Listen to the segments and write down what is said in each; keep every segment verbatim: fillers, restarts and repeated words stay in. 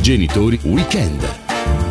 Genitori Weekend.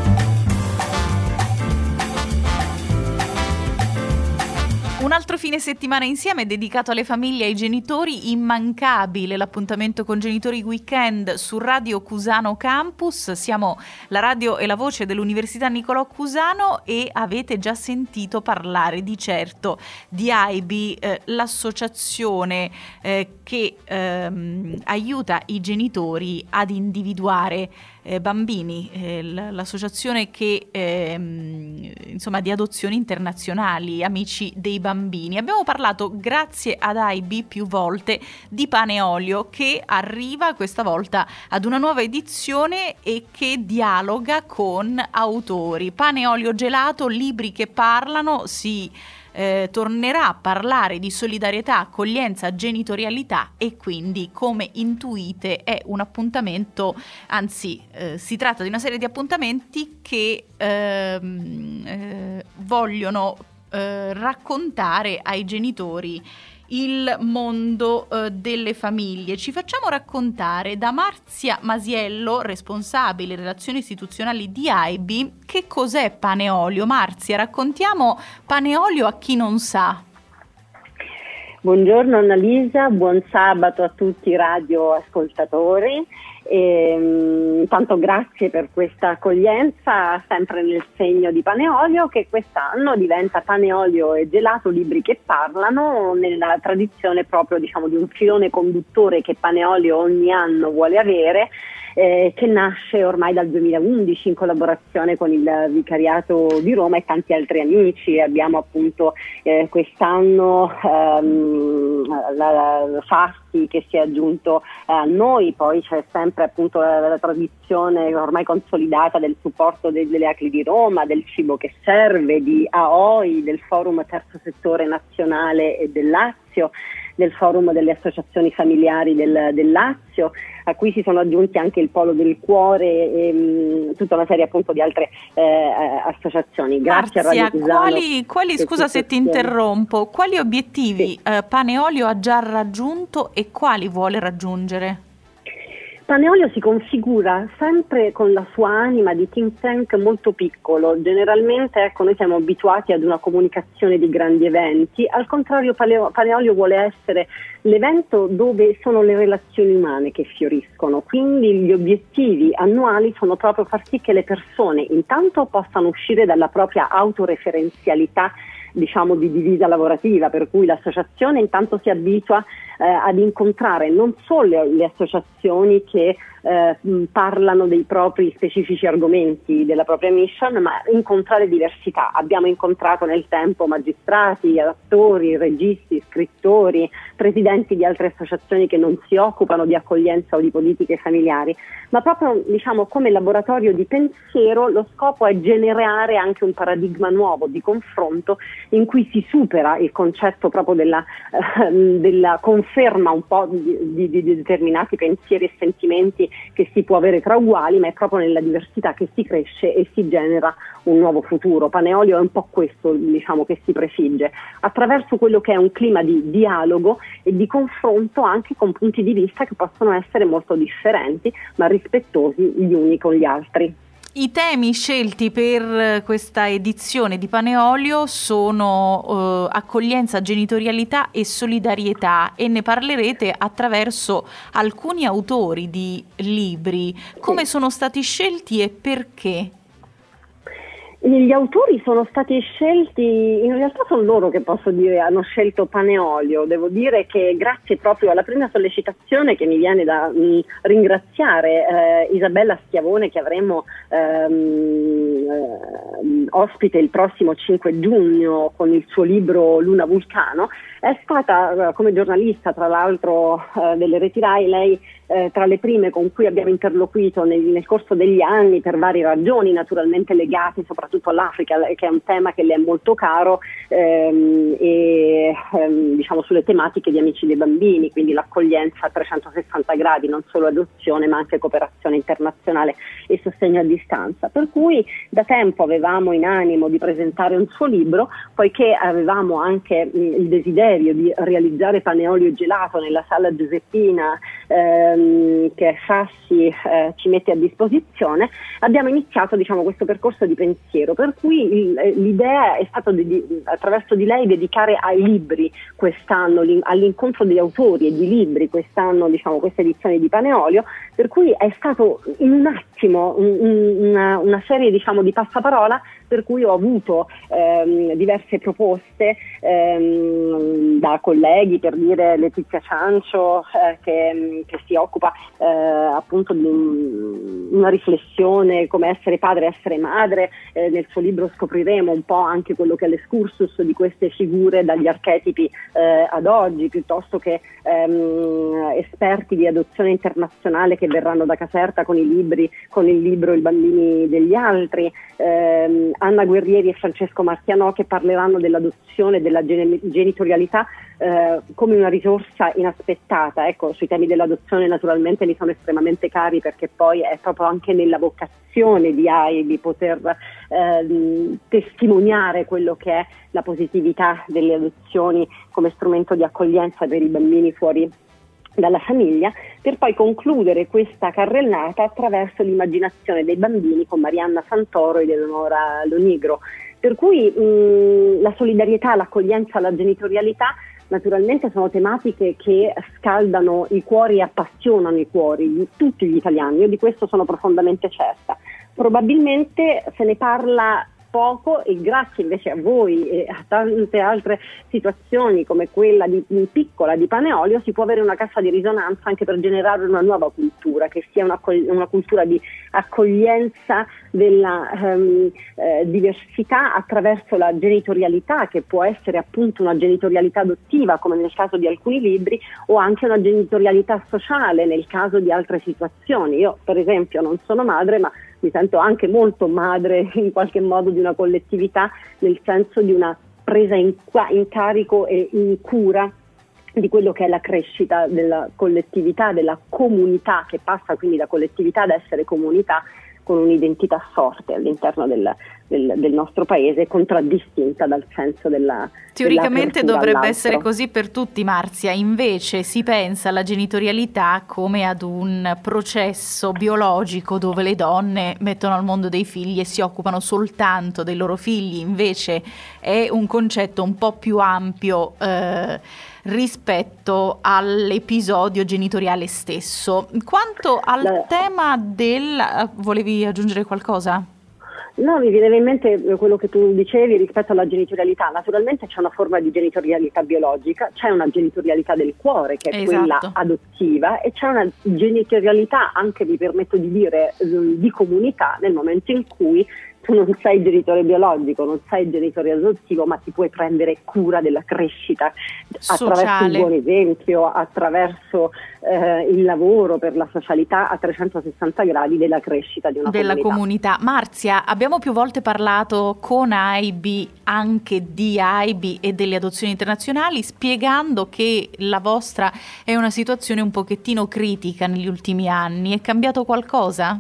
Un altro fine settimana insieme dedicato alle famiglie e ai genitori, immancabile l'appuntamento con Genitori Weekend su Radio Cusano Campus. Siamo la radio e la voce dell'Università Niccolò Cusano e avete già sentito parlare di certo di A I B, eh, l'associazione eh, che ehm, aiuta i genitori ad individuare eh, bambini, eh, l'associazione che ehm, insomma di adozioni internazionali, Amici dei Bambini. Abbiamo parlato, grazie ad A I B, più volte di Pane e Olio, che arriva questa volta ad una nuova edizione e che dialoga con autori. Pane e Olio Gelato, libri che parlano. Si eh, tornerà a parlare di solidarietà, accoglienza, genitorialità e quindi, come intuite, è un appuntamento, anzi eh, si tratta di una serie di appuntamenti che ehm, eh, vogliono Eh, raccontare ai genitori il mondo eh, delle famiglie. Ci facciamo raccontare da Marzia Masiello, responsabile relazioni istituzionali di A I B, che cos'è Pane e Olio. Marzia, raccontiamo Pane e Olio a chi non sa. Buongiorno Annalisa, buon sabato a tutti i radioascoltatori. E, intanto grazie per questa accoglienza, sempre nel segno di Pane e Olio, che quest'anno diventa Pane e Olio e Gelato, libri che parlano, nella tradizione proprio, diciamo, di un filone conduttore che Pane e Olio ogni anno vuole avere, eh, che nasce ormai dal duemilaundici in collaborazione con il Vicariato di Roma e tanti altri amici. Abbiamo appunto eh, quest'anno ehm, la, la Fasti che si è aggiunto a noi, poi c'è sempre appunto la, la tradizione ormai consolidata del supporto de, delle A C L I di Roma, del cibo che serve, di A O I, del Forum Terzo Settore Nazionale e del Lazio, del Forum delle Associazioni Familiari del, del Lazio, a cui si sono aggiunti anche il Polo del Cuore e mh, tutta una serie appunto di altre eh, associazioni. Grazie Marzia, a Radio Cusano. Quali, quali scusa se ti interrompo, quali obiettivi sì. eh, Pane e Olio ha già raggiunto e quali vuole raggiungere? Pane e Olio si configura sempre con la sua anima di think tank molto piccolo. Generalmente, ecco, noi siamo abituati ad una comunicazione di grandi eventi, al contrario Pane e Olio vuole essere l'evento dove sono le relazioni umane che fioriscono, quindi gli obiettivi annuali sono proprio far sì che le persone intanto possano uscire dalla propria autoreferenzialità, diciamo, di divisa lavorativa, per cui l'associazione intanto si abitua eh, ad incontrare non solo le, le associazioni che eh, parlano dei propri specifici argomenti, della propria mission, ma incontrare diversità. Abbiamo incontrato nel tempo magistrati, attori, registi, scrittori, presidenti di altre associazioni che non si occupano di accoglienza o di politiche familiari, ma proprio, diciamo, come laboratorio di pensiero lo scopo è generare anche un paradigma nuovo di confronto in cui si supera il concetto proprio della, eh, della conferma un po' di, di, di determinati pensieri e sentimenti che si può avere tra uguali, ma è proprio nella diversità che si cresce e si genera un nuovo futuro. Pane e Olio è un po' questo, diciamo, che si prefigge, attraverso quello che è un clima di dialogo e di confronto anche con punti di vista che possono essere molto differenti, ma rispettosi gli uni con gli altri. I temi scelti per questa edizione di Pane e Olio sono uh, accoglienza, genitorialità e solidarietà, e ne parlerete attraverso alcuni autori di libri. Come sono stati scelti e perché? Gli autori sono stati scelti, in realtà sono loro che posso dire hanno scelto Pane e Olio. Devo dire che grazie proprio alla prima sollecitazione, che mi viene da mh, ringraziare eh, Isabella Schiavone, che avremo ehm, eh, ospite il prossimo cinque giugno con il suo libro Luna Vulcano, è stata come giornalista, tra l'altro, eh, delle Reti Rai, lei eh, tra le prime con cui abbiamo interloquito nel, nel corso degli anni, per varie ragioni naturalmente legate soprattutto all'Africa, che è un tema che le è molto caro, ehm, e ehm, diciamo sulle tematiche di Amici dei Bambini, quindi l'accoglienza a trecentosessanta gradi, non solo adozione ma anche cooperazione internazionale e sostegno a distanza. Per cui da tempo avevamo in animo di presentare un suo libro, poiché avevamo anche mh, il desiderio di realizzare Pane e Olio e Gelato nella Sala Giuseppina ehm, che Fassi eh, ci mette a disposizione, abbiamo iniziato diciamo questo percorso di pensiero, per cui il, l'idea è stata di, di, attraverso di lei dedicare ai libri quest'anno, all'incontro degli autori e di libri quest'anno, diciamo questa edizione di Paneolio, per cui è stato in un attimo un, un, una, una serie diciamo di passaparola, per cui ho avuto ehm, diverse proposte ehm, da colleghi, per dire Letizia Ciancio eh, che, che si occupa eh, appunto di un, una riflessione come essere padre e essere madre, eh, nel suo libro scopriremo un po' anche quello che è l'escursus di queste figure dagli archetipi eh, ad oggi, piuttosto che ehm, esperti di adozione internazionale che verranno da Caserta con i libri, con il libro I bambini degli altri, ehm, Anna Guerrieri e Francesco Marchianò che parleranno dell'adozione e della gen- genitorialità eh, come una risorsa inaspettata. Ecco, sui temi dell'adozione naturalmente mi sono estremamente cari, perché poi è proprio anche nella vocazione di A I di poter eh, testimoniare quello che è la positività delle adozioni come strumento di accoglienza per i bambini fuori dalla famiglia, per poi concludere questa carrellata attraverso l'immaginazione dei bambini con Marianna Santoro ed Eleonora Lonigro. Per cui mh, la solidarietà, l'accoglienza, la genitorialità naturalmente sono tematiche che scaldano i cuori e appassionano i cuori di tutti gli italiani. Io di questo sono profondamente certa. Probabilmente se ne parla poco, e grazie invece a voi e a tante altre situazioni come quella di, di piccola di Paneolio si può avere una cassa di risonanza anche per generare una nuova cultura, che sia una, una cultura di accoglienza della ehm, eh, diversità attraverso la genitorialità, che può essere appunto una genitorialità adottiva come nel caso di alcuni libri, o anche una genitorialità sociale nel caso di altre situazioni. Io per esempio non sono madre, ma mi sento anche molto madre in qualche modo di una collettività, nel senso di una presa in, in carico e in cura di quello che è la crescita della collettività, della comunità, che passa quindi da collettività ad essere comunità, con un'identità forte all'interno del, del, del nostro paese, contraddistinta dal senso della teoricamente dovrebbe all'altro. Essere così per tutti, Marzia, invece si pensa alla genitorialità come ad un processo biologico dove le donne mettono al mondo dei figli e si occupano soltanto dei loro figli, invece è un concetto un po' più ampio eh, rispetto all'episodio genitoriale stesso. Quanto al La... tema del... volevi aggiungere qualcosa? No, mi viene in mente quello che tu dicevi rispetto alla genitorialità. Naturalmente c'è una forma di genitorialità biologica, c'è una genitorialità del cuore che è esatto. quella adottiva, e c'è una genitorialità, anche mi permetto di dire, di comunità, nel momento in cui tu non sei genitore biologico, non sei genitore adottivo, ma ti puoi prendere cura della crescita attraverso sociale. Il buon esempio, attraverso eh, il lavoro per la socialità a trecentosessanta gradi della crescita di una della comunità. comunità. Marzia, abbiamo più volte parlato con A I B anche di A I B e delle adozioni internazionali, spiegando che la vostra è una situazione un pochettino critica negli ultimi anni. È cambiato qualcosa?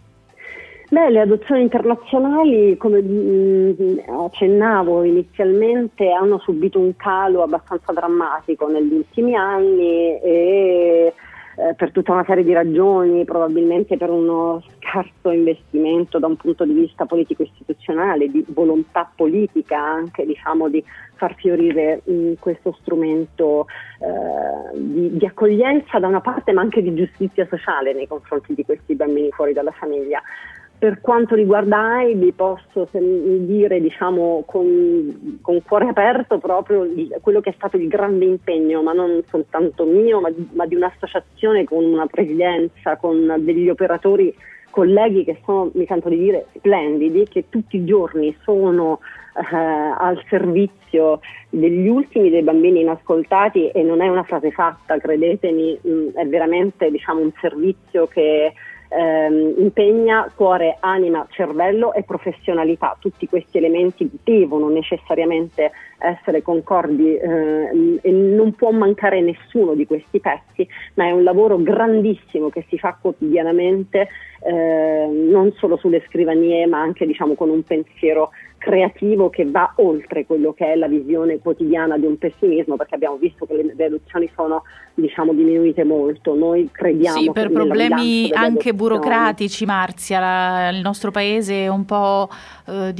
Beh, le adozioni internazionali, come mh, accennavo inizialmente, hanno subito un calo abbastanza drammatico negli ultimi anni e eh, per tutta una serie di ragioni, probabilmente per uno scarso investimento da un punto di vista politico-istituzionale, di volontà politica anche, diciamo, di far fiorire mh, questo strumento eh, di, di accoglienza da una parte, ma anche di giustizia sociale nei confronti di questi bambini fuori dalla famiglia. Per quanto riguarda A I B posso dire, diciamo, con, con cuore aperto proprio il, quello che è stato il grande impegno, ma non soltanto mio, ma, ma di un'associazione con una presidenza, con degli operatori, colleghi che sono, mi sento di dire, splendidi, che tutti i giorni sono eh, al servizio degli ultimi, dei bambini inascoltati, e non è una frase fatta, credetemi, mh, è veramente, diciamo, un servizio che Ehm, impegna cuore, anima, cervello e professionalità. Tutti questi elementi devono necessariamente essere concordi eh, e non può mancare nessuno di questi pezzi, ma è un lavoro grandissimo che si fa quotidianamente eh, non solo sulle scrivanie, ma anche diciamo con un pensiero creativo che va oltre quello che è la visione quotidiana di un pessimismo, perché abbiamo visto che le, le adozioni sono diciamo diminuite molto. Noi crediamo sì, per che problemi anche adozioni. burocratici, Marzia, la, il nostro paese è un po' eh,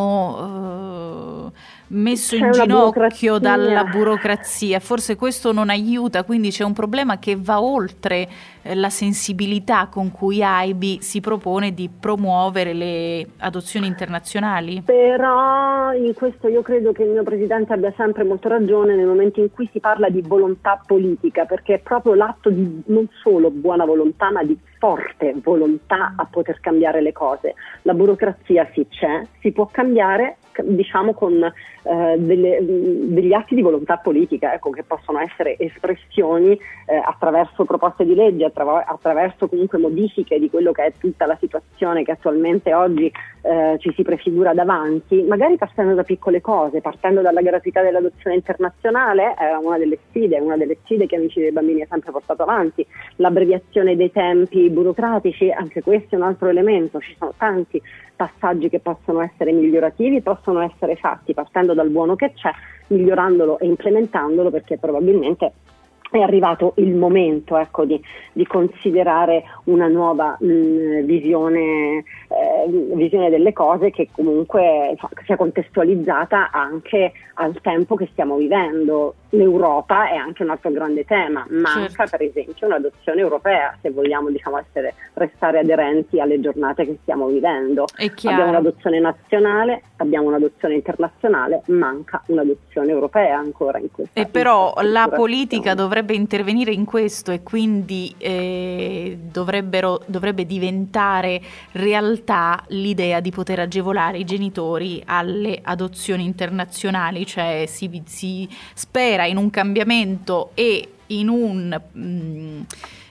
diciamo eh, messo C'è in ginocchio burocrazia. dalla burocrazia, forse questo non aiuta, quindi c'è un problema che va oltre eh, la sensibilità con cui A I B si propone di promuovere le adozioni internazionali. Però in questo io credo che il mio Presidente abbia sempre molto ragione nel momento in cui si parla di volontà politica, perché è proprio l'atto di non solo buona volontà, ma di forte volontà a poter cambiare le cose. La burocrazia sì c'è, si può cambiare diciamo con eh, delle, degli atti di volontà politica, ecco, che possono essere espressioni eh, attraverso proposte di legge, attra- attraverso comunque modifiche di quello che è tutta la situazione che attualmente oggi eh, ci si prefigura davanti, magari partendo da piccole cose, partendo dalla gratuità dell'adozione internazionale, è una delle sfide, una delle sfide che Amici dei Bambini ha sempre portato avanti, l'abbreviazione dei tempi burocratici, anche questo è un altro elemento, ci sono tanti passaggi che possono essere migliorativi, possono essere fatti partendo dal buono che c'è, migliorandolo e implementandolo, perché probabilmente è arrivato il momento, ecco, di, di considerare una nuova mh, visione, eh, visione delle cose che comunque sia contestualizzata anche al tempo che stiamo vivendo. L'Europa è anche un altro grande tema, manca certo. per esempio un'adozione europea se vogliamo diciamo essere restare aderenti alle giornate che stiamo vivendo. Abbiamo un'adozione nazionale, abbiamo un'adozione internazionale, manca un'adozione europea ancora in questa. E però la politica dovrebbe intervenire in questo e quindi eh, dovrebbero, dovrebbe diventare realtà l'idea di poter agevolare i genitori alle adozioni internazionali, cioè si, si spera in un cambiamento e in un mh,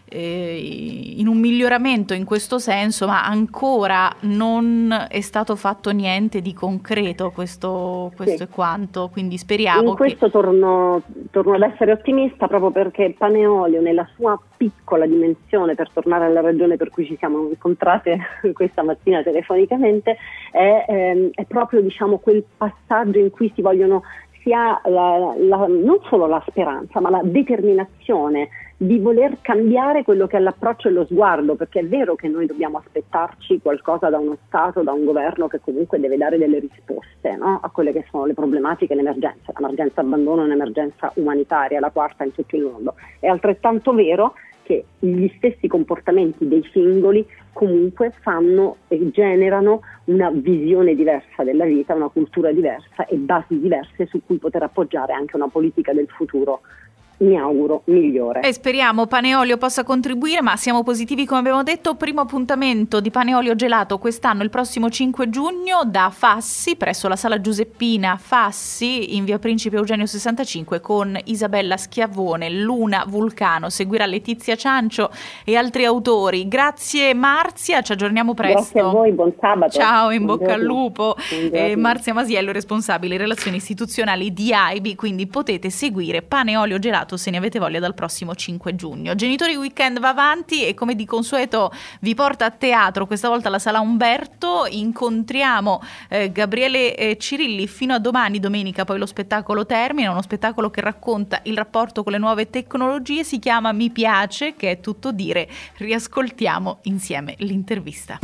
eh, in un miglioramento in questo senso, ma ancora non è stato fatto niente di concreto, questo, questo sì. è quanto, quindi speriamo in questo che... torno, torno ad essere ottimista, proprio perché Paneolio nella sua piccola dimensione, per tornare alla ragione per cui ci siamo incontrate questa mattina telefonicamente, è, ehm, è proprio diciamo quel passaggio in cui si vogliono si ha la, la, non solo la speranza, ma la determinazione di voler cambiare quello che è l'approccio e lo sguardo, perché è vero che noi dobbiamo aspettarci qualcosa da uno Stato, da un governo che comunque deve dare delle risposte, no? A quelle che sono le problematiche e le emergenze. L'emergenza abbandono è un'emergenza umanitaria, la quarta in tutto il mondo. È altrettanto vero che gli stessi comportamenti dei singoli comunque fanno e generano una visione diversa della vita, una cultura diversa e basi diverse su cui poter appoggiare anche una politica del futuro, mi auguro, migliore. E speriamo Paneolio possa contribuire, ma siamo positivi come abbiamo detto. Primo appuntamento di Paneolio Gelato quest'anno, il prossimo cinque giugno, da Fassi, presso la Sala Giuseppina Fassi, in via Principe Eugenio sessantacinque, con Isabella Schiavone, Luna Vulcano. Seguirà Letizia Ciancio e altri autori. Grazie Marzia, ci aggiorniamo presto. Grazie a voi, buon sabato. Ciao, in bocca al lupo. Eh, Marzia Masiello, responsabile relazioni istituzionali di A I B, quindi potete seguire Paneolio Gelato se ne avete voglia dal prossimo cinque giugno. Genitori Weekend va avanti e come di consueto vi porta a teatro, questa volta alla Sala Umberto. Incontriamo eh, Gabriele eh, Cirilli fino a domani, domenica poi lo spettacolo termina, uno spettacolo che racconta il rapporto con le nuove tecnologie, si chiama Mi piace, che è tutto dire. Riascoltiamo insieme l'intervista.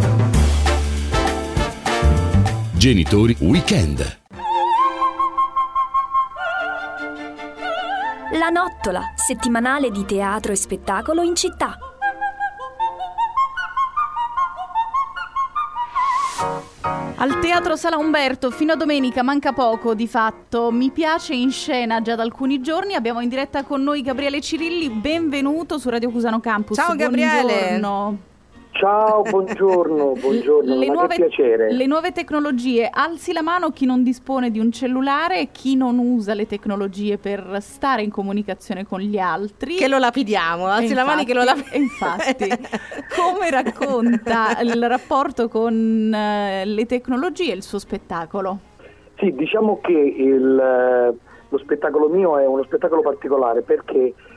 Genitori Weekend. La Nottola, settimanale di teatro e spettacolo in città. Al Teatro Sala Umberto fino a domenica, manca poco di fatto. Mi piace in scena già da alcuni giorni. Abbiamo in diretta con noi Gabriele Cirilli, benvenuto su Radio Cusano Campus. Ciao Gabriele. Buongiorno. Ciao, buongiorno, buongiorno, le ma nuove, che piacere. Le nuove tecnologie, alzi la mano chi non dispone di un cellulare e chi non usa le tecnologie per stare in comunicazione con gli altri. Che lo lapidiamo, alzi infatti, la mano che lo lapidiamo. Infatti, come racconta il rapporto con uh, le tecnologie il suo spettacolo? Sì, diciamo che il... lo spettacolo mio è uno spettacolo particolare perché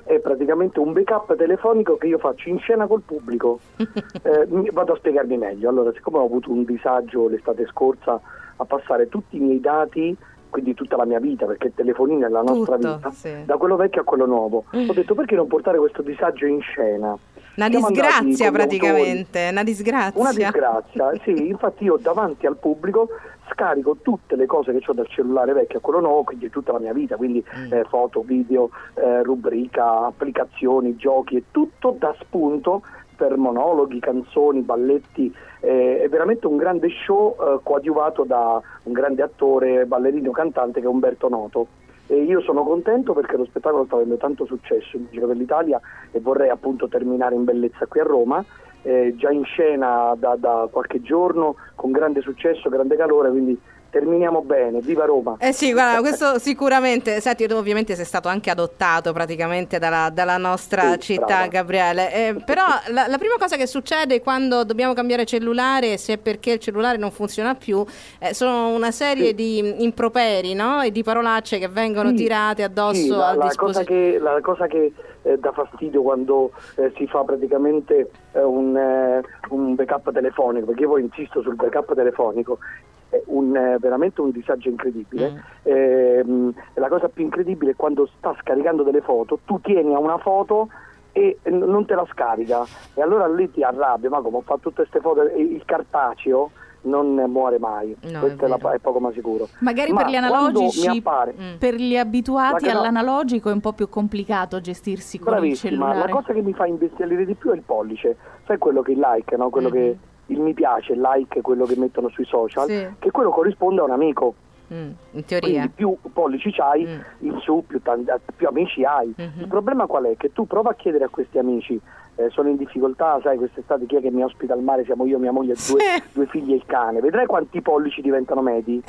è praticamente un backup telefonico che io faccio in scena col pubblico. eh, vado a spiegarmi meglio. Allora, siccome ho avuto un disagio l'estate scorsa a passare tutti i miei dati, quindi tutta la mia vita, perché il telefonino è la nostra Tutto, vita, sì. da quello vecchio a quello nuovo, ho detto perché non portare questo disagio in scena? Una Siamo disgrazia andati con gli praticamente, autori. una disgrazia. Una disgrazia, sì, infatti io davanti al pubblico scarico tutte le cose che ho dal cellulare vecchio a quello nuovo, quindi tutta la mia vita, quindi mm. eh, foto, video, eh, rubrica, applicazioni, giochi, e tutto da spunto per monologhi, canzoni, balletti. Eh, è veramente un grande show eh, coadiuvato da un grande attore, ballerino, cantante che è Umberto Noto. E io sono contento perché lo spettacolo sta avendo tanto successo in giro per l'Italia e vorrei appunto terminare in bellezza qui a Roma, eh, già in scena da, da qualche giorno con grande successo, grande calore, quindi terminiamo bene, viva Roma. Eh sì, guarda, questo sicuramente. Senti, tu ovviamente sei stato anche adottato praticamente dalla, dalla nostra sì, città, brava. Gabriele, eh, però la, la prima cosa che succede quando dobbiamo cambiare cellulare, se è perché il cellulare non funziona più, eh, sono una serie sì. di improperi, no? E di parolacce che vengono sì, tirate addosso sì, la, al la dispositivo. cosa che, la cosa che eh, dà fastidio quando eh, si fa praticamente eh, un, eh, un backup telefonico, perché io poi insisto sul backup telefonico, è un, eh, veramente un disagio incredibile. Mm. Eh, la cosa più incredibile è quando sta scaricando delle foto, tu tieni a una foto e n- non te la scarica, e allora lì ti arrabbia, ma come ho fatto tutte queste foto, e il cartaceo non muore mai, no, questo è, è, la, è poco ma sicuro. Magari ma per gli analogici, mi appare, mm. per gli abituati la, all'analogico è un po' più complicato gestirsi con il cellulare. La cosa che mi fa imbestialire di più è il pollice, sai quello che il like, no? Quello mm-hmm. che il mi piace, il like, quello che mettono sui social, sì. che quello corrisponde a un amico. Mm, in teoria. Quindi più pollici c'hai, mm. in su più, tanti, più amici hai. Mm-hmm. Il problema qual è? Che tu prova a chiedere a questi amici, eh, sono in difficoltà, sai, quest'estate chi è che mi ospita al mare? Siamo io, mia moglie, due, sì. due figli e il cane. Vedrai quanti pollici diventano medi.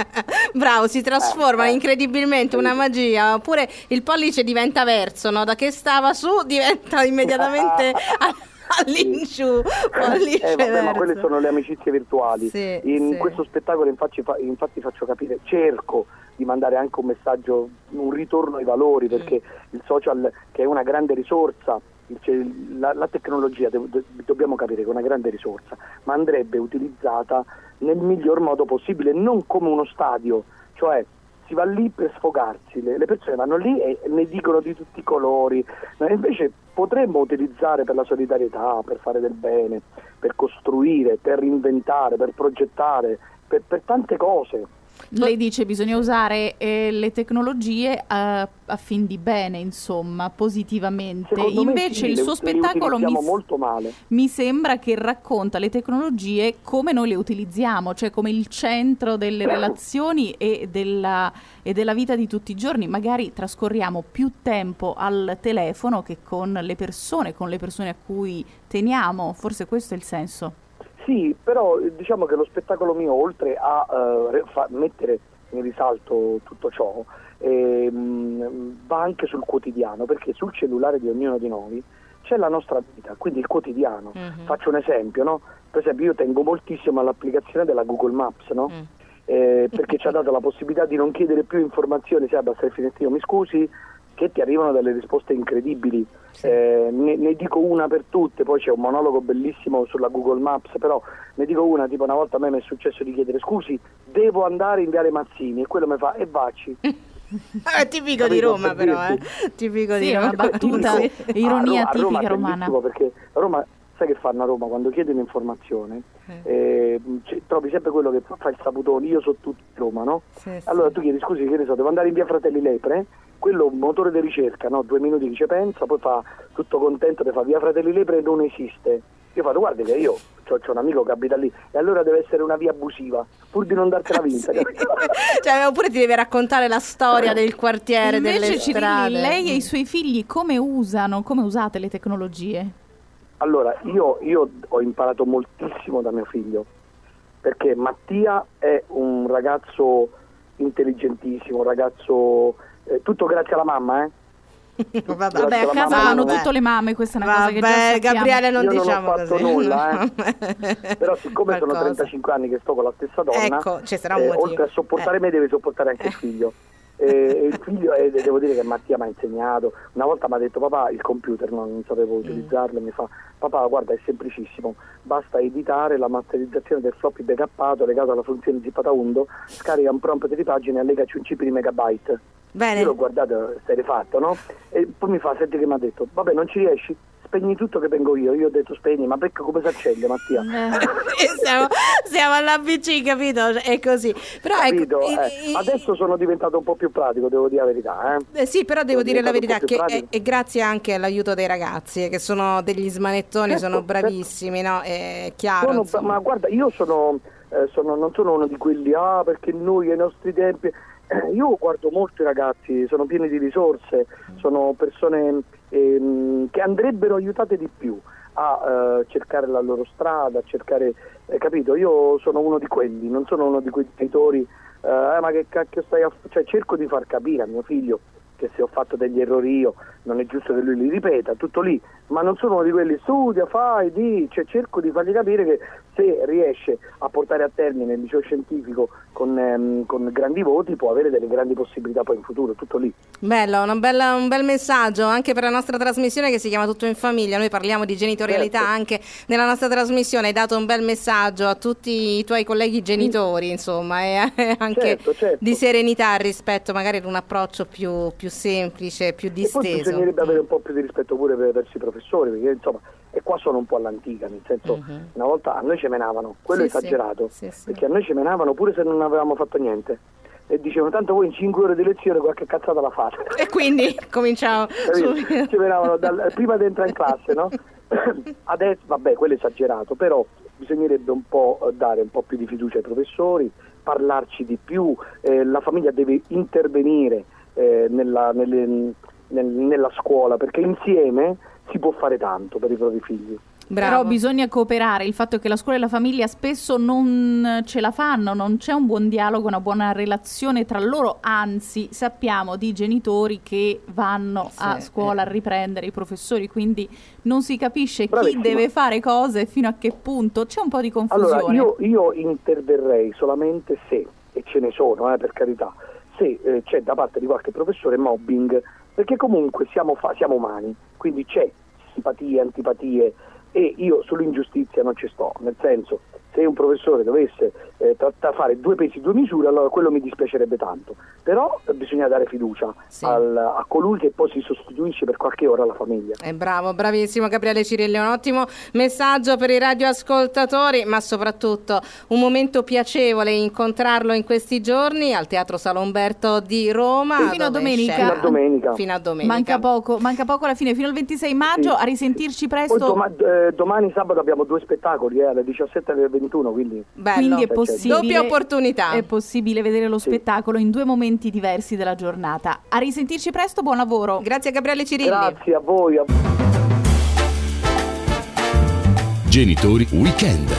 Bravo, si trasforma eh, eh. incredibilmente, sì. una magia. Oppure il pollice diventa verso, no? Da che stava su diventa immediatamente all'inciù, pollice eh, vabbè, verso. Ma quelle sono le amicizie virtuali. Sì, in sì. questo spettacolo infatti, fa, infatti faccio capire, cerco di mandare anche un messaggio, un ritorno ai valori, perché mm. il social, che è una grande risorsa, la, la tecnologia do, do, dobbiamo capire che è una grande risorsa, ma andrebbe utilizzata nel miglior modo possibile, non come uno stadio, cioè si va lì per sfogarsi, le, le persone vanno lì e ne dicono di tutti i colori, ma invece potremmo utilizzare per la solidarietà, per fare del bene, per costruire, per reinventare, per progettare, per, per tante cose. Lei dice bisogna usare eh, le tecnologie a, a fin di bene, insomma, positivamente. Secondo Invece me sì, il suo le, spettacolo le mi, molto male. mi sembra che racconta le tecnologie come noi le utilizziamo, cioè come il centro delle relazioni e della, e della vita di tutti i giorni. Magari trascorriamo più tempo al telefono che con le persone, con le persone a cui teniamo. Forse questo è il senso. Sì, però diciamo che lo spettacolo mio, oltre a uh, fa- mettere in risalto tutto ciò, ehm, va anche sul quotidiano, perché sul cellulare di ognuno di noi c'è la nostra vita, quindi il quotidiano. Mm-hmm. Faccio un esempio, no? Per esempio io tengo moltissimo all'applicazione della Google Maps, no? Mm. Eh, perché ci ha dato la possibilità di non chiedere più informazioni, sai, basta il finestrino, mi scusi, che ti arrivano delle risposte incredibili. Sì. Eh, ne, ne dico una per tutte, poi c'è un monologo bellissimo sulla Google Maps, però ne dico una, tipo una volta a me mi è successo di chiedere scusi, devo andare in Viale Mazzini, e quello mi fa, e vacci. È tipico di Roma, per però, eh? Tipico sì, di Roma. Una battuta, ironia a Roma, tipica a Roma romana. Perché a Roma, sai che fanno a Roma? Quando chiedi un'informazione, eh. Eh, trovi sempre quello che fa il saputone, io so tutto di Roma, no? Sì, allora sì. Tu chiedi, scusi, che ne so, devo andare in via Fratelli Lepre, quello un motore di ricerca, no? Due minuti che ci pensa, poi fa tutto contento, ti fa via Fratelli Lepre non esiste. Io faccio, guardi che io c'ho, c'ho un amico che abita lì, e allora deve essere una via abusiva, pur di non dartela vinta. Sì. Cioè, oppure ti deve raccontare la storia del quartiere, invece, delle Cirilli, strade. lei e i suoi figli come usano, come usate le tecnologie? Allora, io, io ho imparato moltissimo da mio figlio, perché Mattia è un ragazzo intelligentissimo, un ragazzo, eh, tutto grazie alla mamma, eh? Vabbè, Vabbè a casa fanno tutto le mamme, questa è una Vabbè, cosa che già sappiamo. Gabriele, non io diciamo non ho fatto così. nulla, eh? Però siccome sono trentacinque anni che sto con la stessa donna, ecco, ci sarà un eh, motivo. oltre a sopportare eh. me deve sopportare anche il figlio. E il figlio, e devo dire che Mattia mi ha insegnato, una volta mi ha detto papà il computer non, non sapevo utilizzarlo, mi fa papà guarda è semplicissimo, basta editare la masterizzazione del floppy backuppato legato alla funzione zippata undo, scarica un prompt di pagina e allegaci un chip di megabyte. Bene. Io l'ho guardato, stai fatto, no? E poi mi fa, senti che mi ha detto vabbè non ci riesci? Spegni tutto che vengo io. Io ho detto spegni, ma perché come si accende Mattia? E siamo, siamo all'A B C, capito? È così. Però Capito? ecco, Eh, i- i- adesso sono diventato un po' più pratico, devo dire la verità. Eh. Eh sì, però devo Sono dire la diventato verità un po' più che è, pratico. è grazie anche all'aiuto dei ragazzi, eh, che sono degli smanettoni, Certo, sono bravissimi, no? È chiaro. Sono- insomma. ma guarda, io sono, eh, sono, non sono uno di quelli, ah perché noi ai nostri tempi, eh, io guardo molto i ragazzi, sono pieni di risorse, sono persone ehm, che andrebbero aiutate di più a eh, cercare la loro strada, a cercare, eh, capito? Io sono uno di quelli, non sono uno di quei genitori, eh, ma che cacchio stai a f-? Cioè cerco di far capire a mio figlio che se ho fatto degli errori io non è giusto che lui li ripeta, tutto lì, ma non sono uno di quelli studia, fai, di, cioè cerco di fargli capire che se riesce a portare a termine il liceo scientifico con, ehm, con grandi voti può avere delle grandi possibilità poi in futuro, tutto lì. Bello, una bella- un bel messaggio anche per la nostra trasmissione che si chiama Tutto in Famiglia. Noi parliamo di genitorialità Certo. anche nella nostra trasmissione. Hai dato un bel messaggio a tutti i tuoi colleghi genitori, insomma, e eh, anche Certo, certo. di serenità rispetto magari ad un approccio più, più semplice, più E poi disteso. bisognerebbe avere un po' più di rispetto pure per- verso i professori, perché insomma, e qua sono un po' all'antica, nel senso, Mhm. una volta a noi ci menavano, quello è Sì, sì. esagerato, Sì, sì. perché a noi ci menavano pure se non avevamo fatto niente. E dicevano, tanto voi in cinque ore di lezione qualche cazzata la fate. E quindi cominciamo Capito? subito. Ci venivano dal- prima di entrare in classe, no? Adesso, vabbè, quello è esagerato, però bisognerebbe un po' eh, dare un po' più di fiducia ai professori, parlarci di più, eh, la famiglia deve intervenire eh, nella, nelle- nel- nella scuola, perché insieme si può fare tanto per i propri figli. Bravo. Però bisogna cooperare, il fatto è che la scuola e la famiglia spesso non ce la fanno, non c'è un buon dialogo, una buona relazione tra loro, anzi sappiamo di genitori che vanno Sì, a scuola eh. a riprendere i professori, quindi non si capisce chi Bravissima. deve fare cosa e fino a che punto, c'è un po' di confusione. Allora, io, io interverrei solamente se, e ce ne sono, eh, per carità, se eh, c'è da parte di qualche professore mobbing, perché comunque siamo, fa- siamo umani, quindi c'è simpatie, antipatie, e io sull'ingiustizia non ci sto, nel senso, se un professore dovesse eh, tratta- fare due pesi due misure, allora quello mi dispiacerebbe tanto, però eh, bisogna dare fiducia Sì. al- a colui che poi si sostituisce per qualche ora alla famiglia. È bravo, bravissimo Gabriele Cirilli, un ottimo messaggio per i radioascoltatori, ma soprattutto un momento piacevole incontrarlo in questi giorni al Teatro Salumberto di Roma. Fino a dove domenica. scende- Fino a domenica. Fino a domenica. Manca poco, manca poco alla fine, fino al ventisei maggio, Sì. a risentirci Poi presto. doma- eh, domani sabato abbiamo due spettacoli, eh, alle diciassette e alle ventuno, quindi... Bello. Quindi è C'è- c'è- possibile, Doppia opportunità. è possibile vedere lo Sì. spettacolo in due momenti diversi della giornata. A risentirci presto, buon lavoro. Grazie a Gabriele Cirilli. Grazie a voi. A... Genitori Weekend.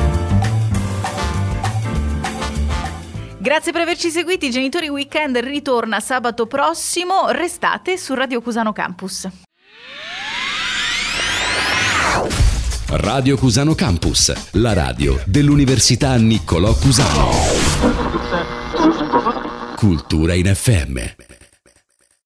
Grazie per averci seguiti. Genitori Weekend ritorna sabato prossimo. Restate su Radio Cusano Campus. Radio Cusano Campus, la radio dell'Università Niccolò Cusano. Cultura in F M.